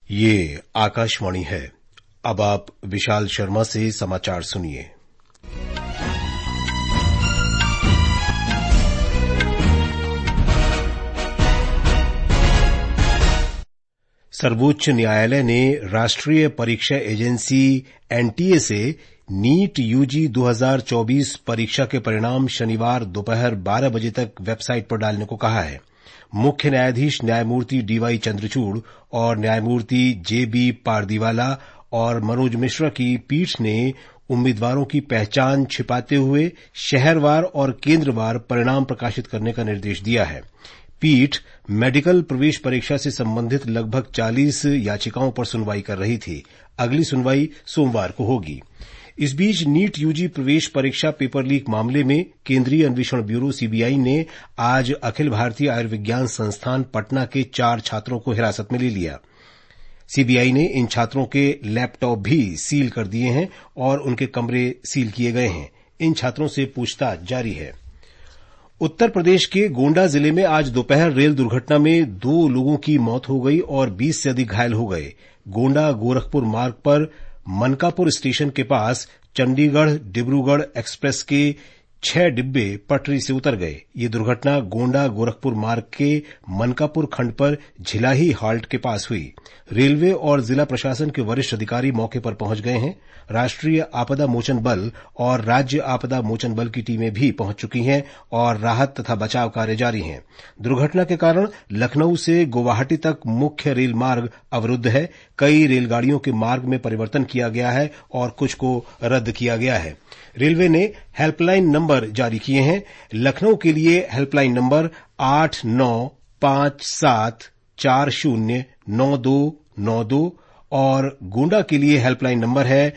ये आकाशवाणी है। अब आप विशाल शर्मा से समाचार सुनिए। सर्वोच्च न्यायालय ने राष्ट्रीय परीक्षा एजेंसी एनटीए से नीट यूजी 2024 परीक्षा के परिणाम शनिवार दोपहर 12 बजे तक वेबसाइट पर डालने को कहा है। मुख्य न्यायाधीश न्यायमूर्ति डीवाई चंद्रचूड़ और न्यायमूर्ति जेबी पारदीवाला और मनोज मिश्रा की पीठ ने उम्मीदवारों की पहचान छिपाते हुए शहरवार और केंद्रवार परिणाम प्रकाशित करने का निर्देश दिया है। पीठ मेडिकल प्रवेश परीक्षा से संबंधित लगभग 40 याचिकाओं पर सुनवाई कर रही थी। अगली सुनवाई सोमवार को होगी। इस बीच नीट यूजी प्रवेश परीक्षा पेपर लीक मामले में केंद्रीय अन्वेषण ब्यूरो सीबीआई ने आज अखिल भारतीय आयुर्विज्ञान संस्थान पटना के 4 छात्रों को हिरासत में ले लिया। सीबीआई ने इन छात्रों के लैपटॉप भी सील कर दिए हैं और उनके कमरे सील किए गए हैं। इन छात्रों से पूछताछ जारी है। उत्तर प्रदेश के गोंडा जिले में आज दोपहर रेल दुर्घटना में 2 लोगों की मौत हो गई और 20 से अधिक घायल हो गए। गोंडा गोरखपुर मार्ग पर मनकापुर स्टेशन के पास चंडीगढ़ डिब्रूगढ़ एक्सप्रेस के 6 डिब्बे पटरी से उतर गए। ये दुर्घटना गोंडा गोरखपुर मार्ग के मनकापुर खंड पर झिलाही हाल्ट के पास हुई। रेलवे और जिला प्रशासन के वरिष्ठ अधिकारी मौके पर पहुंच गए हैं। राष्ट्रीय आपदा मोचन बल और राज्य आपदा मोचन बल की टीमें भी पहुंच चुकी हैं और राहत तथा बचाव कार्य जारी हैं। दुर्घटना के कारण लखनऊ से गुवाहाटी तक मुख्य रेल मार्ग अवरुद्ध है। कई रेलगाड़ियों के मार्ग में परिवर्तन किया गया है और कुछ को रद्द किया गया है। रेलवे ने हेल्पलाइन नंबर जारी किए हैं। लखनऊ के लिए हेल्पलाइन नंबर 8957409292 और गोंडा के लिए हेल्पलाइन नंबर है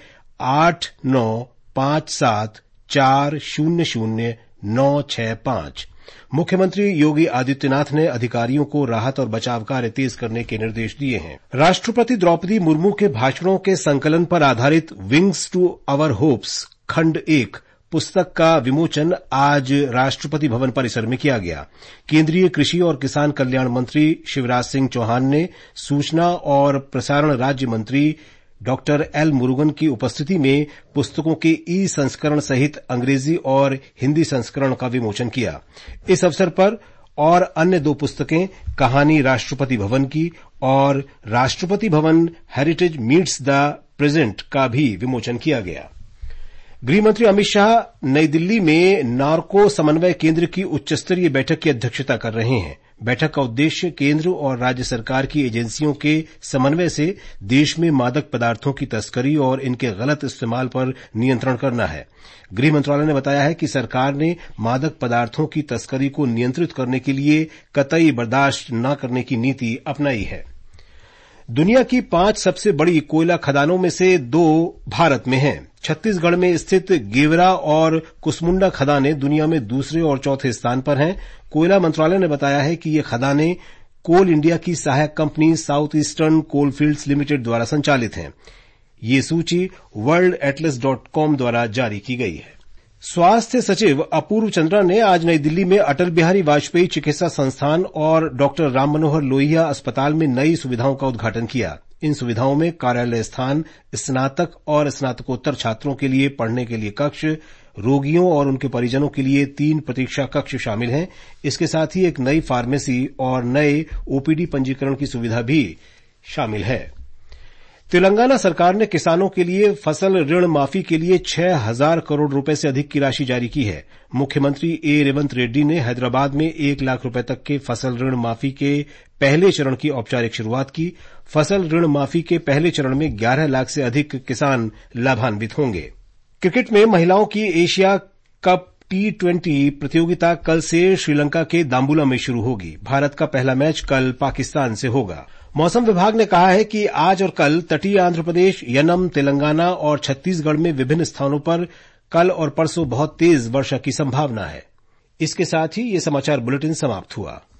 8957400965। मुख्यमंत्री योगी आदित्यनाथ ने अधिकारियों को राहत और बचाव कार्य तेज करने के निर्देश दिए हैं। राष्ट्रपति द्रौपदी मुर्मू के भाषणों के संकलन पर आधारित विंग्स टू आवर होप्स खंड 1 पुस्तक का विमोचन आज राष्ट्रपति भवन परिसर में किया गया। केंद्रीय कृषि और किसान कल्याण मंत्री शिवराज सिंह चौहान ने सूचना और प्रसारण राज्य मंत्री डॉक्टर एल मुरुगन की उपस्थिति में पुस्तकों के ई संस्करण सहित अंग्रेजी और हिंदी संस्करण का विमोचन किया। इस अवसर पर और अन्य 2 पुस्तकें कहानी राष्ट्रपति भवन की और Rashtrapati Bhavan heritage meets the present का भी विमोचन किया गया। गृहमंत्री अमित शाह नई दिल्ली में नार्को समन्वय केंद्र की उच्चस्तरीय बैठक की अध्यक्षता कर रहे हैं। बैठक का उद्देश्य केंद्र और राज्य सरकार की एजेंसियों के समन्वय से देश में मादक पदार्थों की तस्करी और इनके गलत इस्तेमाल पर नियंत्रण करना है। गृह मंत्रालय ने बताया है कि सरकार ने मादक पदार्थों की तस्करी को नियंत्रित करने के लिए कतई बर्दाश्त न करने की नीति अपनाई है। दुनिया की 5 सबसे बड़ी कोयला खदानों में से 2 भारत में हैं। छत्तीसगढ़ में स्थित गेवरा और कुसमुंडा खदानें दुनिया में दूसरे और चौथे स्थान पर हैं। कोयला मंत्रालय ने बताया है कि ये खदानें कोल इंडिया की सहायक company South Eastern Coalfields Limited द्वारा संचालित हैं। ये सूची worldatlas.com द्वारा जारी की गई है। स्वास्थ्य सचिव अपूर्व चंद्रा ने आज नई दिल्ली में अटल बिहारी वाजपेयी चिकित्सा संस्थान और डॉक्टर राम मनोहर लोहिया अस्पताल में नई सुविधाओं का उद्घाटन किया। इन सुविधाओं में कार्यालय स्थान, स्नातक और स्नातकोत्तर छात्रों के लिए पढ़ने के लिए कक्ष, रोगियों और उनके परिजनों के लिए 3 प्रतीक्षा कक्ष शामिल हैं। इसके साथ ही एक नई फार्मेसी और नए ओपीडी पंजीकरण की सुविधा भी शामिल है। तेलंगाना सरकार ने किसानों के लिए फसल ऋण माफी के लिए 6,000 करोड़ रुपए से अधिक की राशि जारी की है। मुख्यमंत्री ए रेवंत रेड्डी ने हैदराबाद में 1 लाख रुपए तक के फसल ऋण माफी के पहले चरण की औपचारिक शुरुआत की। फसल ऋण माफी के पहले चरण में 11 लाख से अधिक किसान लाभान्वित होंगे। क्रिकेट में महिलाओं की एशिया कप T20 प्रतियोगिता कल से श्रीलंका के दाम्बुला में शुरू होगी। भारत का पहला मैच कल पाकिस्तान से होगा। मौसम विभाग ने कहा है कि आज और कल तटीय आंध्र प्रदेश, यनम, तेलंगाना और छत्तीसगढ़ में विभिन्न स्थानों पर कल और परसों बहुत तेज वर्षा की संभावना है। इसके साथ ही ये समाचार बुलेटिन समाप्त हुआ।